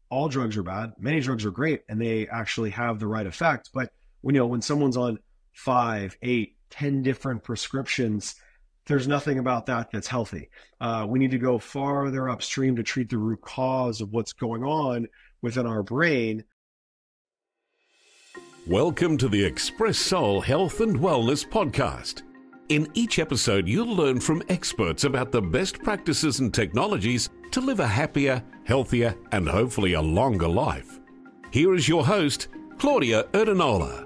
all drugs are bad. Many drugs are great and they actually have the right effect. But when someone's on 5, 8, 10 different prescriptions, there's nothing about that that's healthy. We need to go farther upstream to treat the root cause of what's going on within our brain. Welcome to the Express Soul Health and Wellness Podcast. In each episode, you'll learn from experts about the best practices and technologies to live a happier, healthier, and hopefully a longer life. Here is your host, Claudia Erdenola.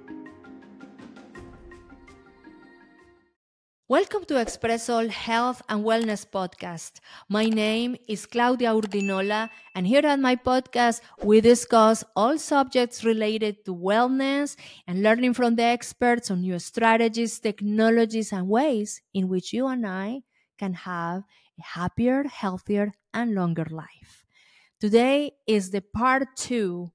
Welcome to Express Soul Health and Wellness Podcast. My name is Claudia Urdinola, and here at my podcast, we discuss all subjects related to wellness and learning from the experts on new strategies, technologies, and ways in which you and I can have a happier, healthier, and longer life. Today is the part 2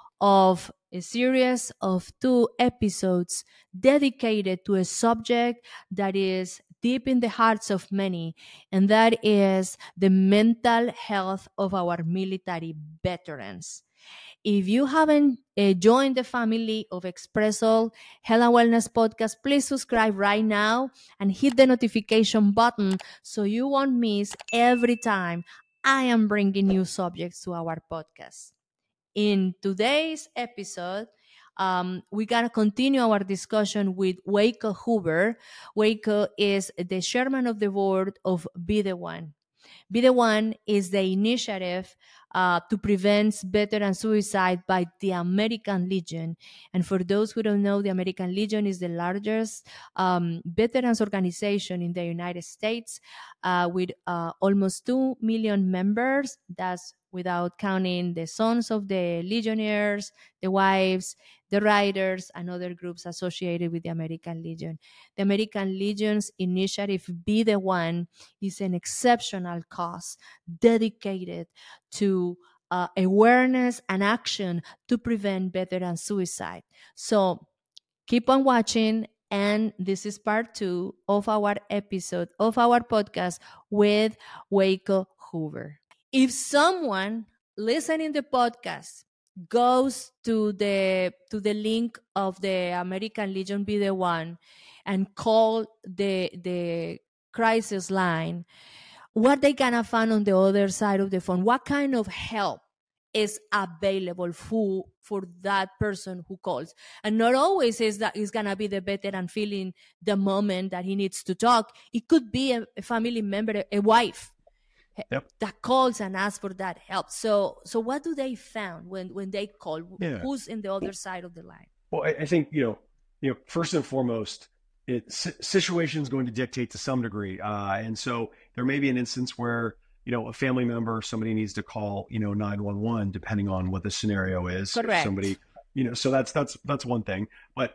of a series of 2 episodes dedicated to a subject that is deep in the hearts of many, and that is the mental health of our military veterans. If you haven't joined the family of Express Soul Health and Wellness Podcast, please subscribe right now and hit the notification button so you won't miss every time I am bringing new subjects to our podcast. In today's episode, we're going to continue our discussion with Waco Hoover. Waco is the chairman of the board of Be The One. Be The One is the initiative to prevent veteran suicide by the American Legion. And for those who don't know, the American Legion is the largest veterans organization in the United States with almost 2 million members. That's without counting the sons of the Legionnaires, the wives, the riders, and other groups associated with the American Legion. The American Legion's initiative, Be The One, is an exceptional cause dedicated to awareness and action to prevent veteran suicide. So keep on watching, and this is part 2 of our episode of our podcast with Waco Hoover. If someone listening to the podcast goes to the link of the American Legion Be The One and call the crisis line, what they gonna find on the other side of the phone? What kind of help is available for that person who calls? And not always is that it's gonna be the veteran feeling the moment that he needs to talk. It could be a family member, a wife. Yep. That calls and asks for that help. So what do they found when they call? Yeah. Who's in the other side of the line? Well, I think first and foremost, situation is going to dictate to some degree, and so there may be an instance where a family member, somebody needs to call 911, depending on what the scenario is. Correct. Somebody so that's one thing. But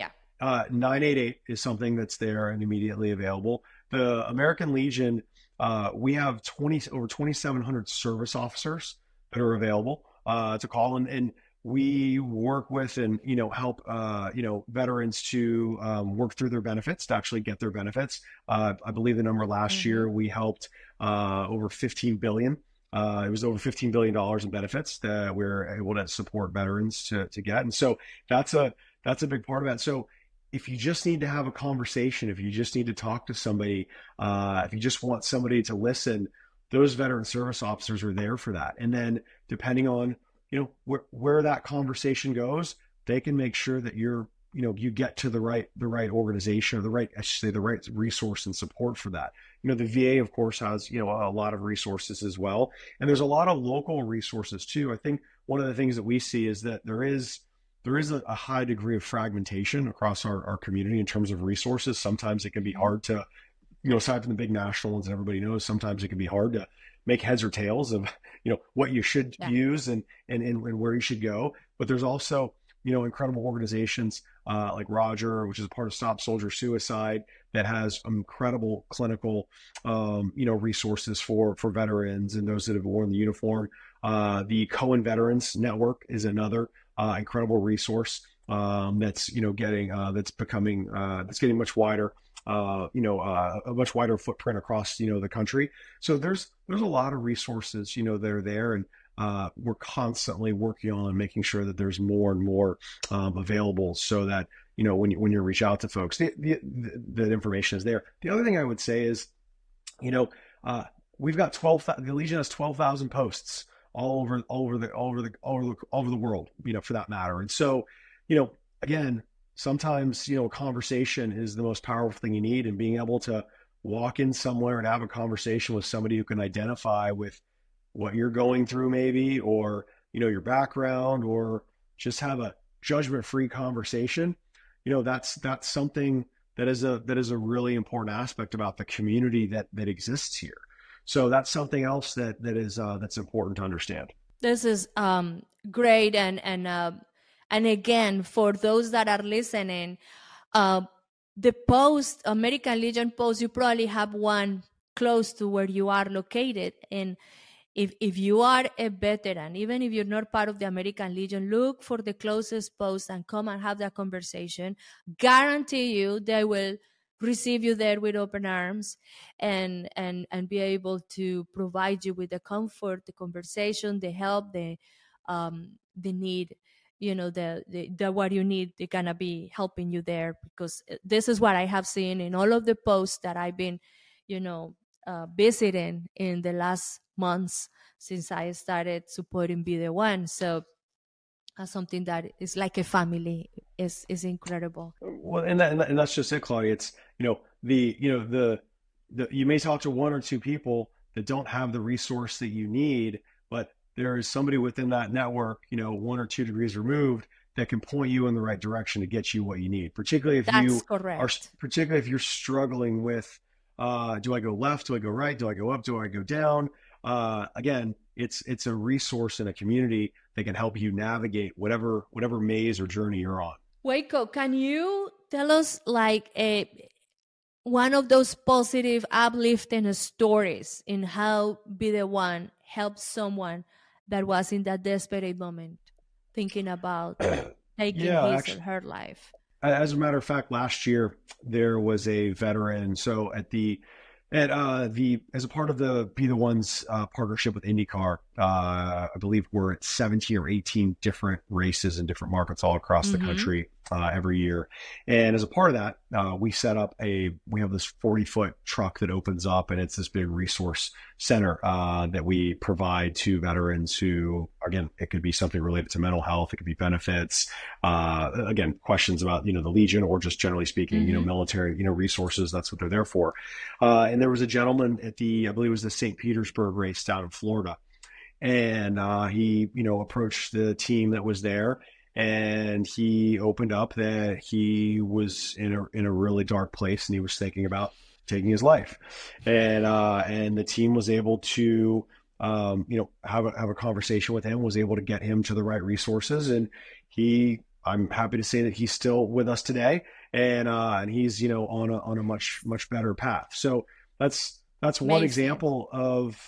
988 is something that's there and immediately available. The American Legion. We have over 2,700 service officers that are available to call, and we work with and help veterans to work through their benefits, to actually get their benefits. I believe the number last year we helped over $15 billion. It was over $15 billion in benefits that we're able to support veterans to get, and so that's a big part of that. So if you just need to have a conversation, if you just need to talk to somebody, if you just want somebody to listen, those veteran service officers are there for that. And then depending on, where that conversation goes, they can make sure that you get to the right organization, or the right resource and support for that. The VA, of course, has, a lot of resources as well. And there's a lot of local resources too. I think one of the things that we see is that there is a high degree of fragmentation across our community in terms of resources. Sometimes it can be hard to, aside from the big national ones that everybody knows, sometimes it can be hard to make heads or tails of, what you should use and where you should go. But there's also, incredible organizations like Roger, which is part of Stop Soldier Suicide, that has incredible clinical, resources for veterans and those that have worn the uniform. The Cohen Veterans Network is another incredible resource that's getting much wider, a much wider footprint across the country. So there's a lot of resources that are there, and we're constantly working on making sure that there's more and more available, so that when you reach out to folks, the information is there. The other thing I would say is, we've got the Legion has 12,000 posts all over the world, for that matter. And so, again, sometimes, a conversation is the most powerful thing you need, and being able to walk in somewhere and have a conversation with somebody who can identify with what you're going through, maybe, or, your background, or just have a judgment-free conversation. That's something that is a really important aspect about the community that exists here. So that's something else that's important to understand. This is great, and again, for those that are listening, the American Legion post, you probably have one close to where you are located, and if you are a veteran, even if you're not part of the American Legion, look for the closest post and come and have that conversation. Guarantee you they will receive you there with open arms, and be able to provide you with the comfort, the conversation, the help, the need, the what you need. They're gonna be helping you there, because this is what I have seen in all of the posts that I've been, visiting in the last months since I started supporting Be The One. So something that is like a family is incredible. Well, and that's just it, Claudia. It's you may talk to one or two people that don't have the resource that you need, but there is somebody within that network, 1 or 2 degrees removed, that can point you in the right direction to get you what you need. Particularly if you're struggling with, do I go left? Do I go right? Do I go up? Do I go down? Again, it's a resource in a community that can help you navigate whatever maze or journey you're on. Waco, can you tell us one of those positive, uplifting stories in how Be The One helped someone that was in that desperate moment, thinking about taking his or her life? As a matter of fact, last year there was a veteran. So as a part of the Be The One's partnership with IndyCar, I believe we're at 17 or 18 different races in different markets all across the country every year. And as a part of that, we have this 40-foot truck that opens up, and it's this big resource center that we provide to veterans who, again, it could be something related to mental health, it could be benefits, again, questions about, the Legion, or just generally speaking, military, resources. That's what they're there for. And there was a gentleman at I believe it was the St. Petersburg race down in Florida. And he, approached the team that was there, and he opened up that he was in a really dark place, and he was thinking about taking his life. And the team was able to, have a conversation with him, was able to get him to the right resources. And I'm happy to say that he's still with us today, and he's, on a much, much better path. So that's one example of,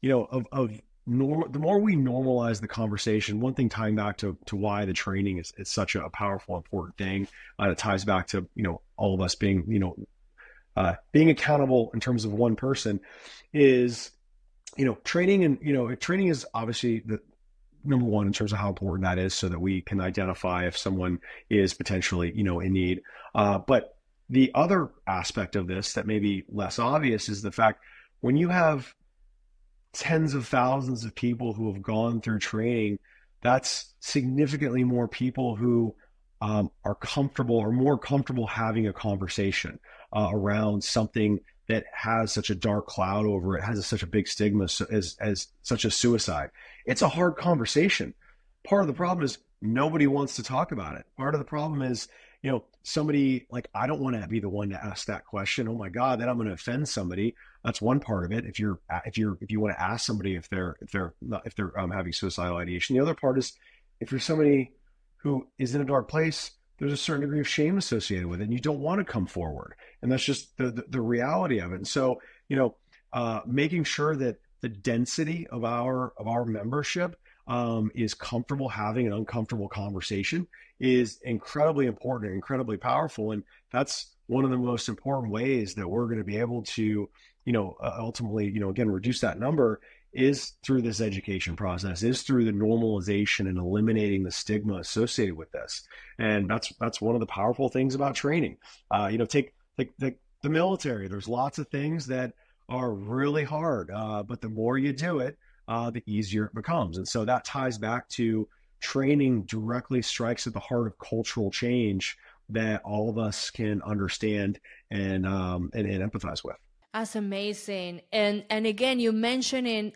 the more we normalize the conversation. One thing, tying back to why the training is such a powerful, important thing, it ties back to, all of us being, being accountable in terms of one person, is, training. And, training is obviously the number one in terms of how important that is, so that we can identify if someone is potentially, in need. But the other aspect of this that may be less obvious is the fact, when you have tens of thousands of people who have gone through training, that's significantly more people who are comfortable, or more comfortable, having a conversation around something that has such a dark cloud over it, has such a big stigma as such as suicide. It's a hard conversation. Part of the problem is nobody wants to talk about it. Part of the problem is, somebody, like, I don't want to be the one to ask that question. Oh my God, then I'm going to offend somebody. That's one part of it. If you want to ask somebody if they're having suicidal ideation. The other part is, if you're somebody who is in a dark place, there's a certain degree of shame associated with it, and you don't want to come forward. And that's just the reality of it. And so, making sure that the density of our membership is comfortable having an uncomfortable conversation is incredibly important and incredibly powerful. And that's one of the most important ways that we're going to be able to, ultimately, again, reduce that number, is through this education process, is through the normalization and eliminating the stigma associated with this. And that's one of the powerful things about training. Take the military. There's lots of things that are really hard, but the more you do it, the easier it becomes. And so that ties back to training directly strikes at the heart of cultural change that all of us can understand and empathize with. That's amazing. And again, you mentioning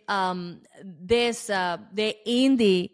the Indy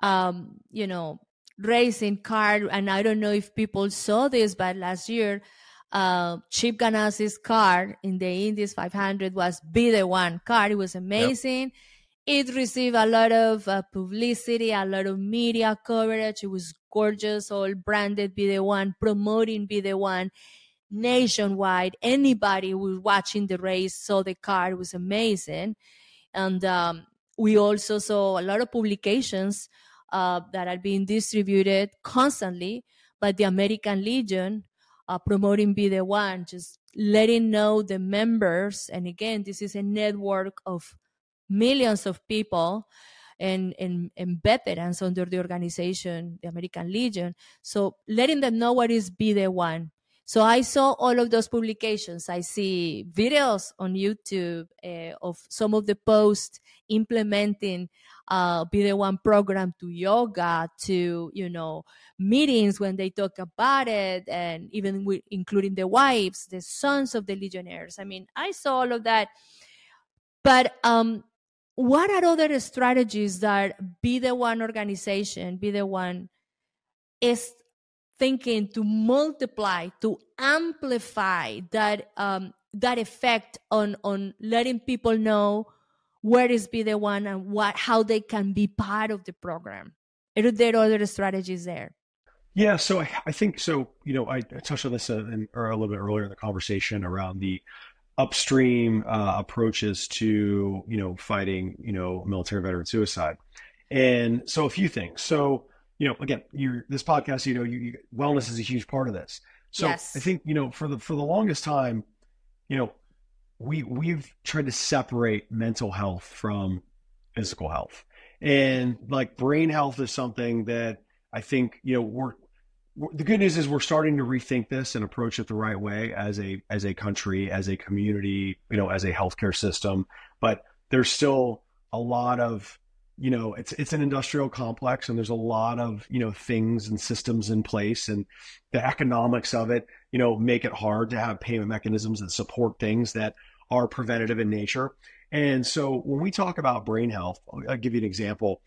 racing car, and I don't know if people saw this, but last year Chip Ganassi's car in the Indy's 500 was Be The One car. It was amazing. Yep. It received a lot of publicity, a lot of media coverage. It was gorgeous, all branded Be The One, promoting Be The One nationwide. Anybody who was watching the race saw the car. It was amazing. And we also saw a lot of publications that are being distributed constantly by the American Legion, promoting Be The One, just letting know the members. And again, this is a network of millions of people and veterans under the organization, the American Legion. So letting them know what is Be The One. So I saw all of those publications. I see videos on YouTube of some of the posts implementing Be The One program to yoga, to, meetings when they talk about it, and even including the wives, the sons of the Legionnaires. I mean, I saw all of that. But what are other strategies that Be The One organization, Be The One, is thinking to multiply, to amplify that effect on letting people know where is Be The One and how they can be part of the program? Are there other strategies there? Yeah, so I think so. I touched on this a little bit earlier in the conversation around the upstream approaches to fighting military veteran suicide, and so a few things. So again, this podcast, wellness is a huge part of this. So yes. I think for the longest time, we've tried to separate mental health from physical health, and like brain health is something that I think the good news is we're starting to rethink this and approach it the right way as a country, as a community, as a healthcare system. But there's still a lot of it's an industrial complex, and there's a lot of things and systems in place, and the economics of it make it hard to have payment mechanisms that support things that are preventative in nature. And so when we talk about brain health, I'll give you an example.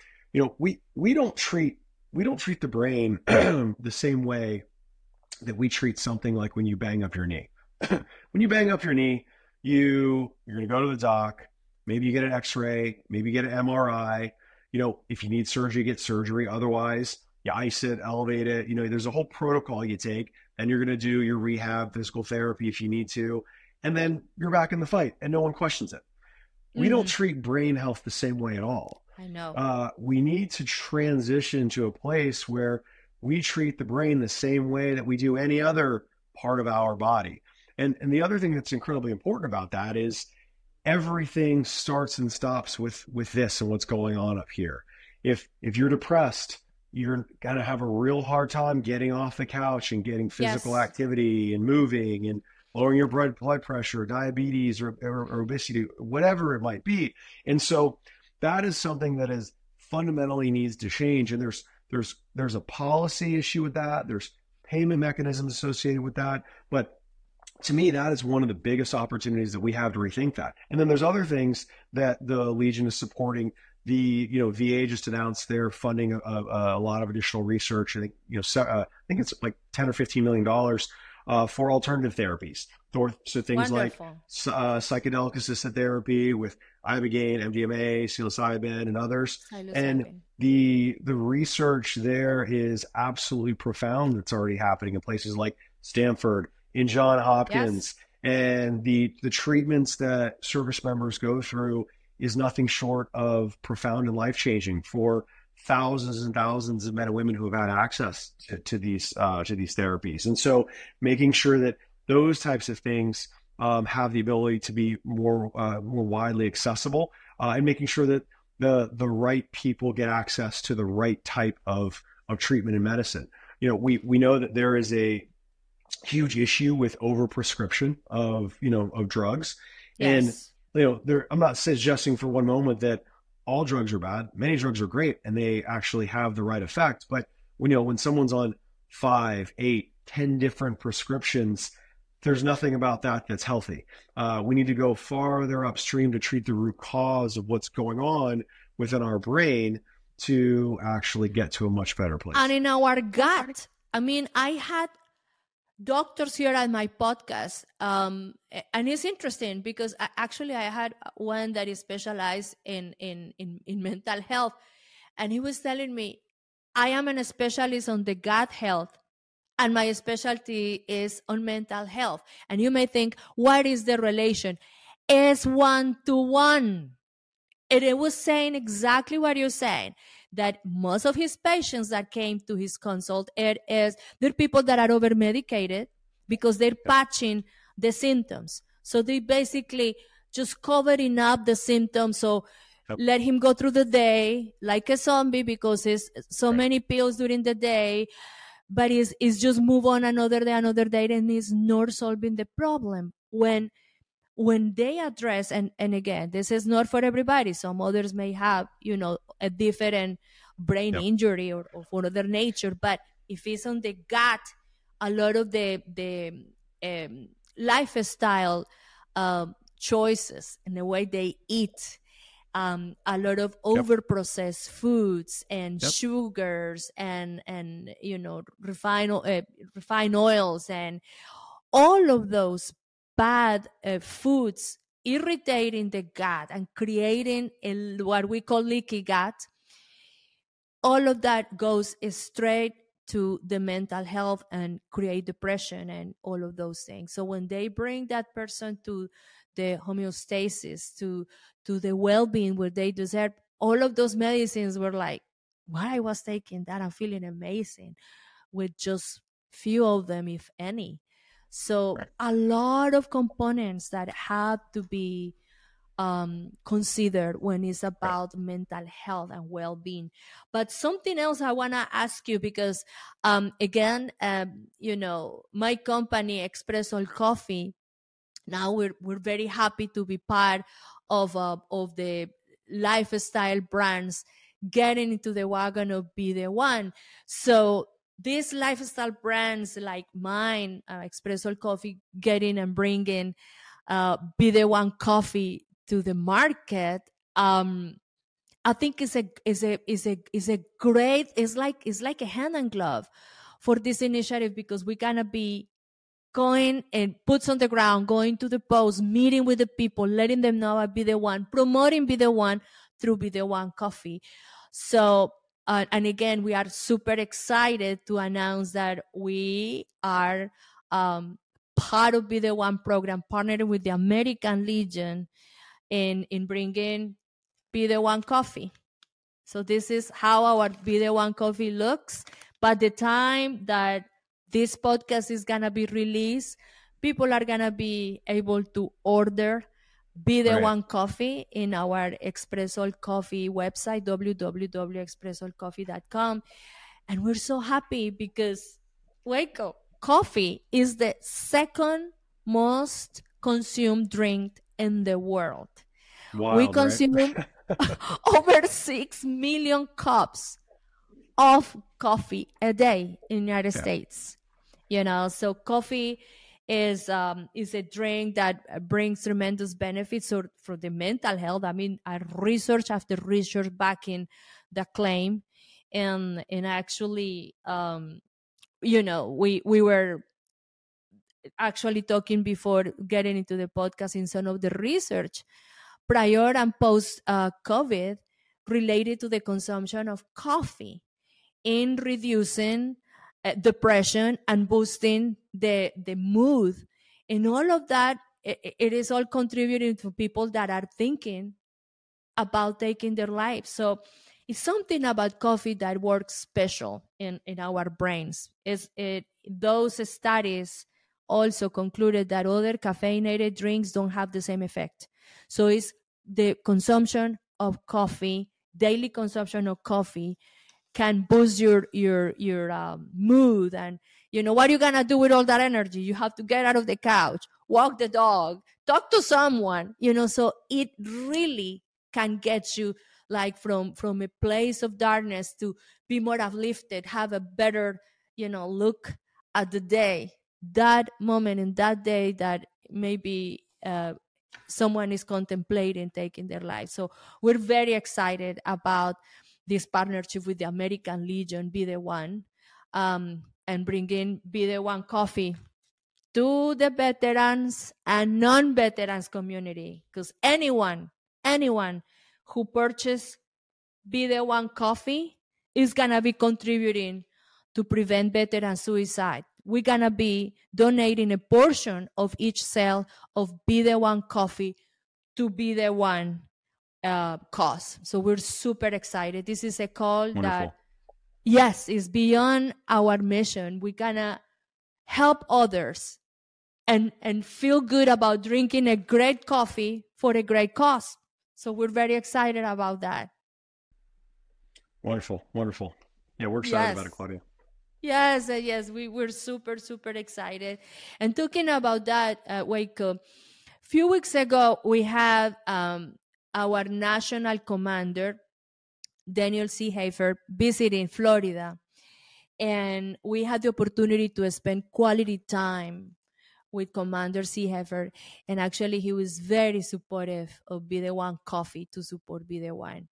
We don't treat the brain the same way that we treat something like when you bang up your knee. When you bang up your knee, you're going to go to the doc. Maybe you get an X-ray. Maybe you get an MRI. If you need surgery, get surgery. Otherwise, you ice it, elevate it. There's a whole protocol you take. And you're going to do your rehab, physical therapy if you need to. And then you're back in the fight, and no one questions it. We don't treat brain health the same way at all. I know. We need to transition to a place where we treat the brain the same way that we do any other part of our body. And the other thing that's incredibly important about that is everything starts and stops with this and what's going on up here. If you're depressed, you're going to have a real hard time getting off the couch and getting physical activity and moving and lowering your blood pressure, diabetes or obesity, whatever it might be. And so that is something that is fundamentally needs to change. And there's a policy issue with that. There's payment mechanisms associated with that. But to me, that is one of the biggest opportunities that we have to rethink that. And then there's other things that the Legion is supporting. The VA just announced they're funding a lot of additional research. I think I think it's like $10 or $15 million for alternative therapies. So things Wonderful. Like psychedelic assisted therapy with ibogaine, MDMA, psilocybin, and others. And the research there is absolutely profound. That's already happening in places like Stanford, in Johns Hopkins, and the treatments that service members go through is nothing short of profound and life-changing for thousands and thousands of men and women who have had access to these therapies. And so making sure that those types of things have the ability to be more widely accessible and making sure that the right people get access to the right type of treatment and medicine. We know that there is a huge issue with overprescription of drugs. Yes. And I'm not suggesting for one moment that all drugs are bad. Many drugs are great and they actually have the right effect. But when someone's on 5, 8, 10 different prescriptions, there's nothing about that that's healthy. We need to go farther upstream to treat the root cause of what's going on within our brain to actually get to a much better place. And in our gut. I mean, I had doctors here at my podcast, and it's interesting because I had one that is specialized in mental health, and he was telling me, I am a specialist on the gut health, and my specialty is on mental health. And you may think, what is the relation? It's 1-to-1. And it was saying exactly what you're saying, that most of his patients that came to his consult, they're people that are over-medicated because they're patching the symptoms. So they basically just covering up the symptoms. So let him go through the day like a zombie because it's so many pills during the day, but it's just move on another day, and it's not solving the problem. When they address, and again, this is not for everybody. Some others may have, a different brain injury or for other nature. But if it's on the gut, a lot of the lifestyle choices and the way they eat, a lot of over-processed foods and sugars and refined oils and all of those bad foods irritating the gut and creating what we call leaky gut. All of that goes straight to the mental health and create depression and all of those things. So when they bring that person to the homeostasis, to the well-being where they deserve, all of those medicines were like, why I was taking that, I'm feeling amazing with just few of them, if any. So a lot of components that have to be considered when it's about mental health and well-being. But something else I want to ask you, because again, my company, Espresso Coffee, now we're very happy to be part of the lifestyle brands getting into the wagon of Be The One. So these lifestyle brands like mine, Espresso Coffee, getting and bringing Be The One coffee to the market, I think is a great, it's like a hand and glove for this initiative, because we're gonna be going and boots on the ground, going to the post, meeting with the people, letting them know about Be The One, promoting Be The One through Be The One coffee. So, and again, we are super excited to announce that we are part of Be The One program, partnering with the American Legion in bringing Be The One coffee. So this is how our Be The One coffee looks. By the time that this podcast is going to be released, people are going to be able to order Be The One coffee in our Espresso Coffee website, www.espressocoffee.com. And we're so happy because, Waco, coffee is the second most consumed drink in the world. Wild, we consume over 6 million cups of coffee a day in the United States. So coffee is a drink that brings tremendous benefits for the mental health. I mean, research after research backing the claim, and actually, we were actually talking before getting into the podcast in some of the research prior and post COVID related to the consumption of coffee in reducing depression and boosting the mood. And all of that, it is all contributing to people that are thinking about taking their lives. So it's something about coffee that works special in our brains. Those studies also concluded that other caffeinated drinks don't have the same effect. So it's the consumption of coffee, daily consumption of coffee, can boost your mood. And what are you gonna do with all that energy? You have to get out of the couch, walk the dog, talk to someone, so it really can get you like from a place of darkness to be more uplifted, have a better look at the day, that moment in that day that maybe someone is contemplating taking their life. So we're very excited about this partnership with the American Legion, Be The One, and bringing Be The One coffee to the veterans and non-veterans community, because anyone who purchase Be The One coffee is gonna be contributing to prevent veteran suicide. We're gonna be donating a portion of each sale of Be The One coffee to Be The One cause. So we're super excited. This is a call Wonderful. That, yes, is beyond our mission. We're gonna help others and feel good about drinking a great coffee for a great cause. So we're very excited about that. Wonderful. Yeah, we're excited about it, Claudia. Yes, we're super, super excited. And talking about that, Waco, a few weeks ago, we had our national commander, Daniel C. Hafer, visiting Florida. And we had the opportunity to spend quality time with Commander C. Hafer. And actually, he was very supportive of Be The One coffee, to support Be The One.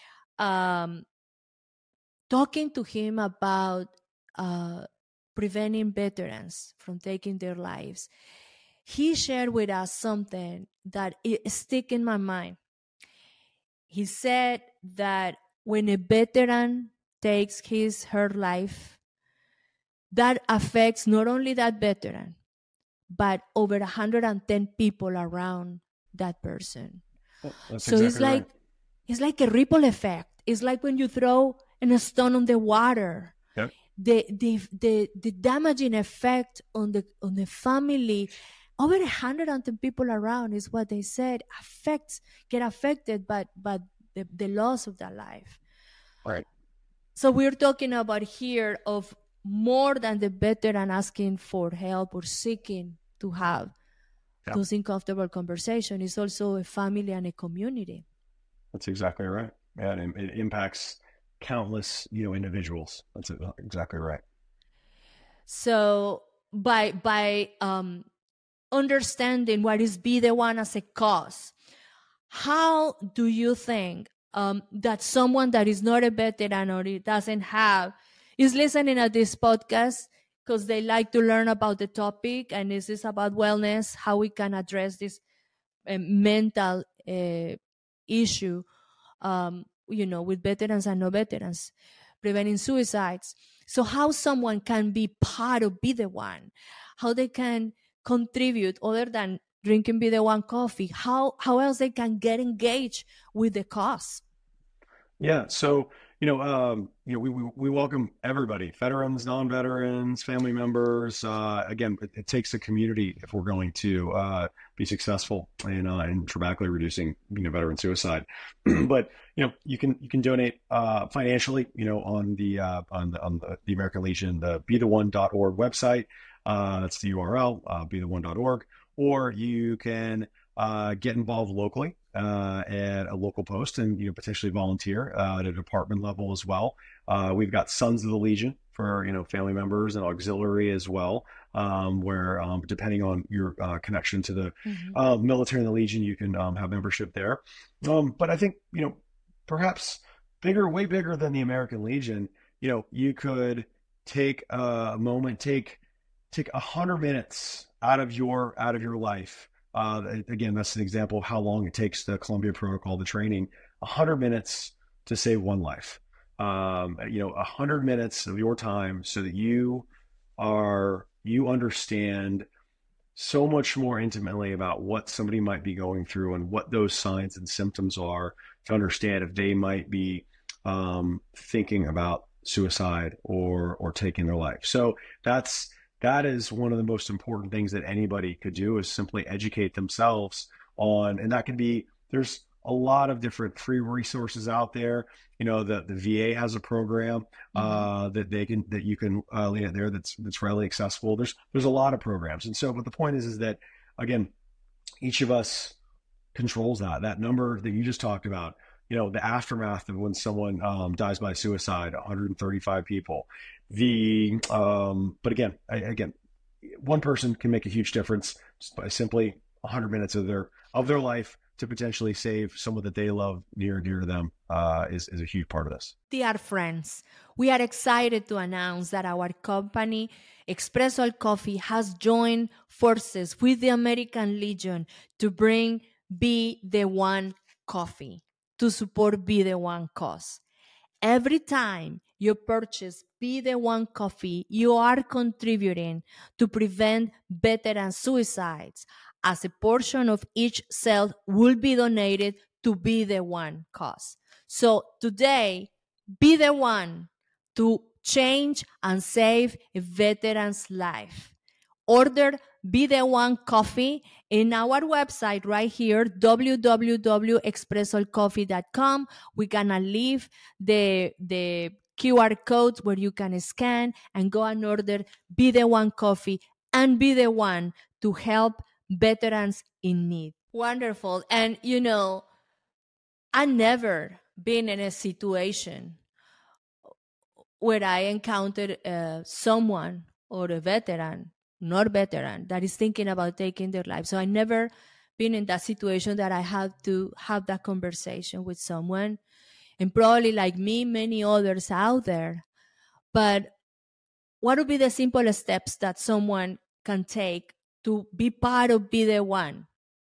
Talking to him about preventing veterans from taking their lives, he shared with us something that it stick in my mind. He said that when a veteran takes her life, that affects not only that veteran, but over 110 people around that person. Well, that's so exactly it's like a ripple effect. It's like when you throw a stone on the water. Yep. The damaging effect on the family, over 110 people around, is what they said, get affected by the loss of their life. Right. So we're talking about here of more than the veteran asking for help or seeking to have those uncomfortable conversations. It's also a family and a community. That's exactly right. Yeah, and it impacts countless, individuals. That's exactly right. So by understanding what is Be The One as a cause, how do you think that someone that is not a veteran or is listening at this podcast because they like to learn about the topic, and this is about wellness, how we can address this mental issue, with veterans and no veterans, preventing suicides. So how someone can be part of Be The One, how they can contribute other than drinking Be The One coffee, how else they can get engaged with the cause. Yeah. So, we welcome everybody, veterans, non-veterans, family members. Again, it takes a community if we're going to be successful in dramatically reducing, veteran suicide. But, you can donate financially, on the American Legion, the BeTheOne.org website. That's the URL, BeTheOne.org, or you can get involved locally at a local post and potentially volunteer at a department level as well. We've got Sons of the Legion for family members and auxiliary as well, where depending on your connection to the military and the Legion, you can have membership there. But I think perhaps way bigger than the American Legion, you could take a moment, take 100 minutes out of your life. Again, that's an example of how long it takes the Columbia Protocol, the training, 100 minutes to save one life. 100 minutes of your time so that you understand so much more intimately about what somebody might be going through and what those signs and symptoms are, to understand if they might be thinking about suicide or taking their life. So that is one of the most important things that anybody could do, is simply educate themselves on, and that can be, there's a lot of different free resources out there. The VA has a program that you can lean at there that's readily accessible. There's a lot of programs, and so but the point is that again, each of us controls that number that you just talked about. The aftermath of when someone dies by suicide, 135 people. But again, one person can make a huge difference just by simply 100 minutes of their life to potentially save someone that they love near and dear to them is a huge part of this. Dear friends, we are excited to announce that our company, Expressol Coffee, has joined forces with the American Legion to bring Be the One Coffee to support Be the One cause. Every time you purchase Be the One Coffee, you are contributing to prevent veteran suicides, as a portion of each sale will be donated to Be the One cause. So today, be the one to change and save a veteran's life. Order Be the One Coffee in our website right here, www.expressolcoffee.com. We're going to leave the QR codes where you can scan and go and order Be the One Coffee and be the one to help veterans in need. Wonderful. And I've never been in a situation where I encountered someone or a veteran, not veteran, that is thinking about taking their life. So I never been in that situation that I have to have that conversation with someone, and probably like me, many others out there. But what would be the simple steps that someone can take to be part of Be the One?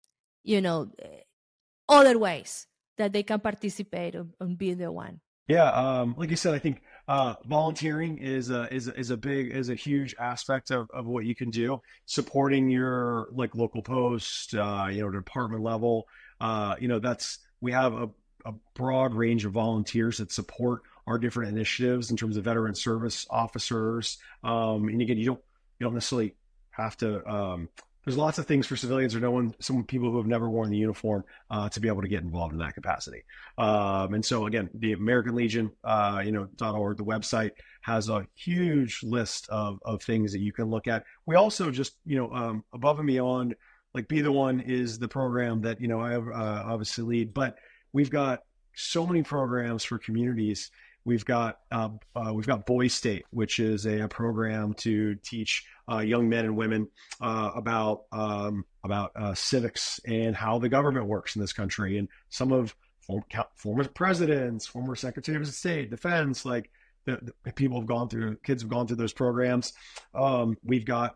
Other ways that they can participate on Be the One. Yeah, like you said, I think volunteering is a huge aspect of what you can do. Supporting your local post, department level. We have a broad range of volunteers that support our different initiatives in terms of veteran service officers. And again, you don't necessarily have to. There's lots of things for civilians or some people who have never worn the uniform to be able to get involved in that capacity. And so again, the American Legion, .org, the website has a huge list of things that you can look at. We also just, above and beyond, like Be the One is the program that, I obviously lead, but we've got so many programs for communities. We've got Boys State, which is a program to teach young men and women about civics and how the government works in this country. And some of former presidents, former secretaries of state, defense, like the people kids have gone through those programs. We've got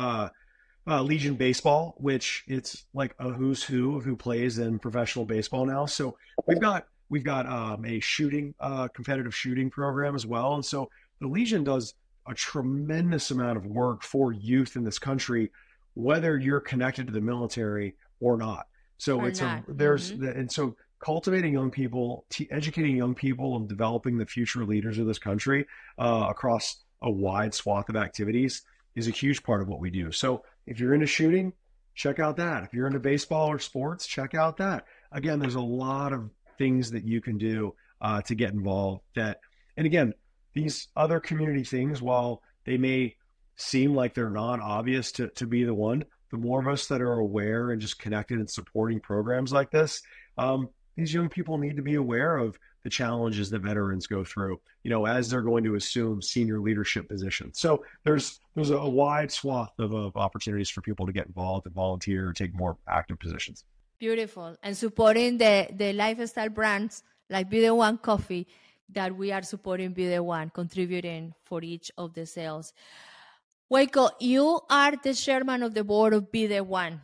Legion Baseball, which it's like a who's who of who plays in professional baseball now. So we've got a shooting, competitive shooting program as well. And so the Legion does a tremendous amount of work for youth in this country, whether you're connected to the military or not. So and so cultivating young people, educating young people and developing the future leaders of this country across a wide swath of activities is a huge part of what we do. So if you're into shooting, check out that. If you're into baseball or sports, check out that. Again, there's a lot of things that you can do to get involved. And again, these other community things, while they may seem like they're not obvious to Be the One, the more of us that are aware and just connected and supporting programs like this, these young people need to be aware of the challenges that veterans go through, as they're going to assume senior leadership positions. So there's a wide swath of opportunities for people to get involved and volunteer or take more active positions. Beautiful. And supporting the lifestyle brands like Be the One Coffee that we are supporting Be the One, contributing for each of the sales. Waco, you are the chairman of the board of Be the One.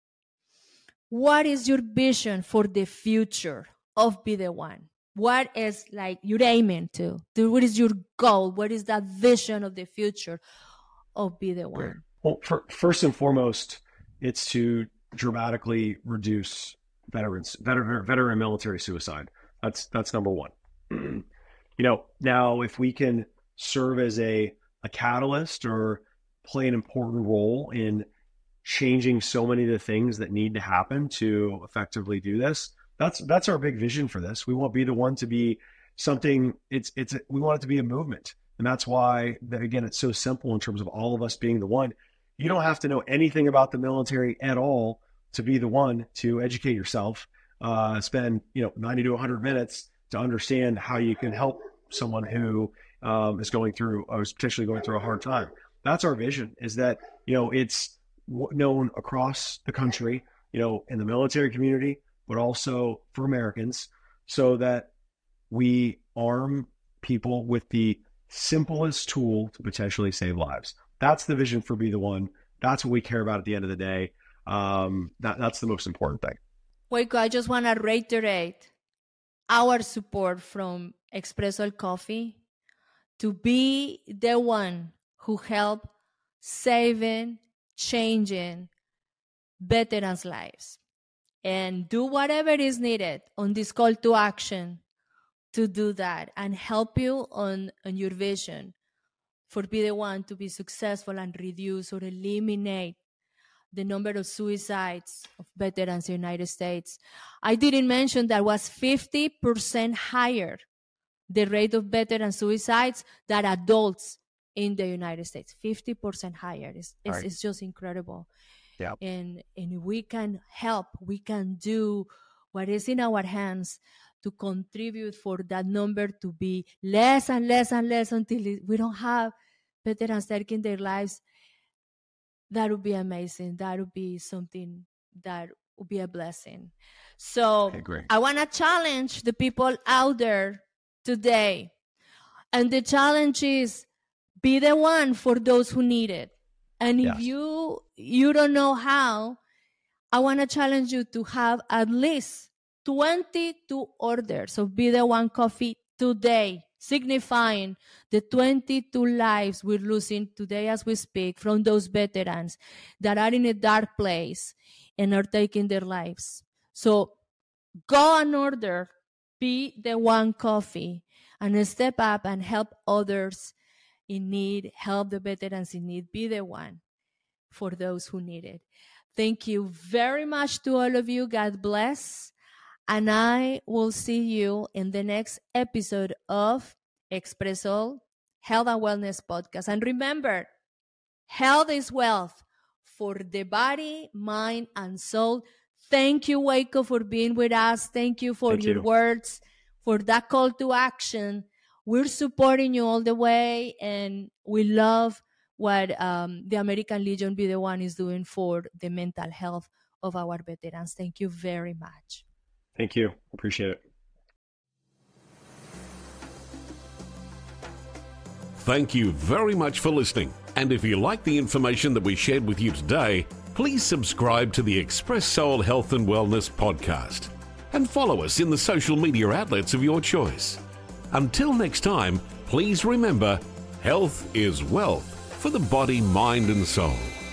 What is your vision for the future of Be the One? What is you're aiming to? What is your goal? What is that vision of the future of Be the One? Well, first and foremost, it's to dramatically reduce veteran military suicide. That's number one. Now if we can serve as a catalyst or play an important role in changing so many of the things that need to happen to effectively do this, that's our big vision for this. We want Be the One to be something. We want it to be a movement, and that's why again it's so simple in terms of all of us being the one. You don't have to know anything about the military at all to be the one to educate yourself. Spend 90 to 100 minutes to understand how you can help someone who is going through or is potentially going through a hard time. That's our vision. Is that it's known across the country, in the military community, but also for Americans, so that we arm people with the simplest tool to potentially save lives. That's the vision for Be the One. That's what we care about at the end of the day. That's the most important thing. Waco, I just want to reiterate our support from Espresso Coffee to be the one who help saving, changing veterans' lives, and do whatever is needed on this call to action to do that and help you on your vision for Be the One to be successful and reduce or eliminate the number of suicides of veterans in the United States. I didn't mention that was 50% higher, the rate of veteran suicides, than adults in the United States. 50% higher. It's just incredible. Yeah. And we can help. We can do what is in our hands to contribute for that number to be less and less and less until we don't have veterans taking their lives. That would be amazing. That would be something that would be a blessing. So I want to challenge the people out there today. And the challenge is be the one for those who need it. And if you don't know how, I want to challenge you to have at least 22 orders of Be the One coffee today, signifying the 22 lives we're losing today as we speak from those veterans that are in a dark place and are taking their lives. So go and order Be the One coffee and step up and help others in need, help the veterans in need. Be the one for those who need it. Thank you very much to all of you. God bless. And I will see you in the next episode of Espresso Health and Wellness Podcast. And remember, health is wealth for the body, mind, and soul. Thank you, Waco, for being with us. Thank you for your words, for that call to action. We're supporting you all the way, and we love what the American Legion Be the One is doing for the mental health of our veterans. Thank you very much. Thank you. Appreciate it. Thank you very much for listening. And if you like the information that we shared with you today, please subscribe to the Express Soul Health and Wellness podcast and follow us in the social media outlets of your choice. Until next time, please remember, health is wealth for the body, mind, and soul.